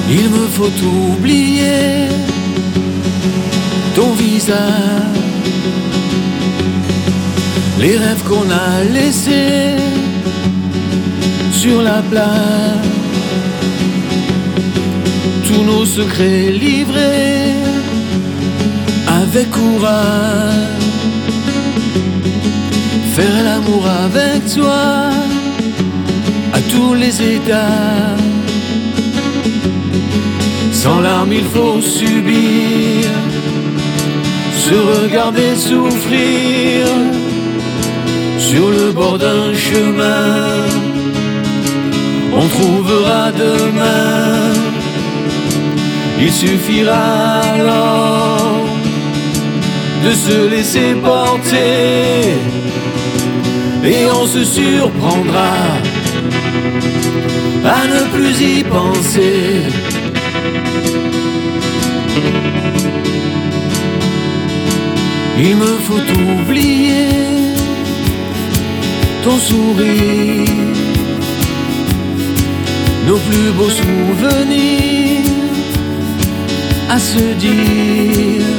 Il me faut oublier ton visage, les rêves qu'on a laissés sur la plage, tous nos secrets livrés avec courage. Faire l'amour avec toi à tous les états. Sans larmes il faut subir, se regarder souffrir sur le bord d'un chemin. On trouvera demain, il suffira alors de se laisser porter et on se surprendra à ne plus y penser. Il me faut oublier ton sourire, nos plus beaux souvenirs à se dire.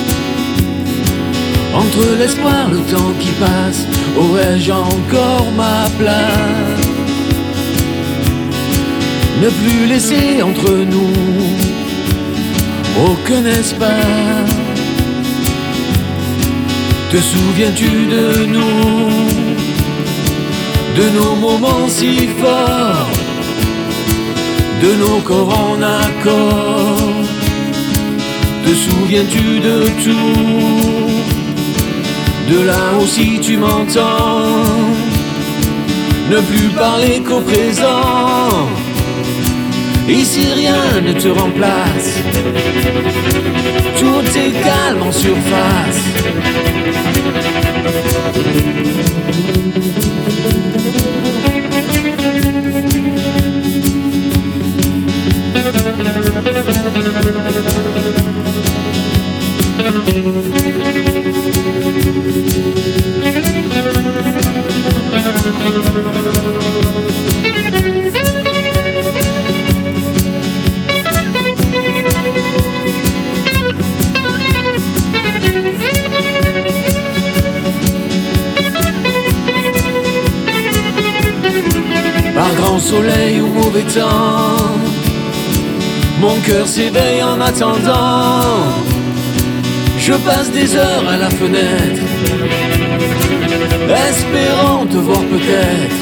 Entre l'espoir, le temps qui passe, aurais-je encore ma place? Ne plus laisser entre nous aucun espace. Te souviens-tu de nous, de nos moments si forts, de nos corps en accord? Te souviens-tu de tout, de là aussi tu m'entends? Ne plus parler qu'au présent, ici rien ne te remplace, tout est calme en surface. Par grand soleil ou mauvais temps, mon cœur s'éveille en attendant. Je passe des heures à la fenêtre, espérant te voir peut-être.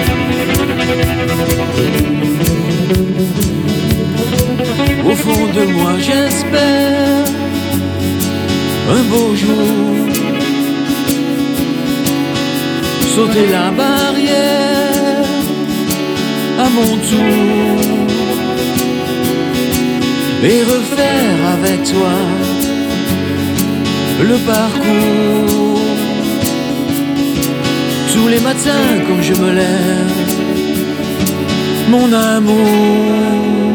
Au fond de moi j'espère un beau jour sauter la barrière à mon tour et refaire avec toi le parcours. Tous les matins quand je me lève, mon amour.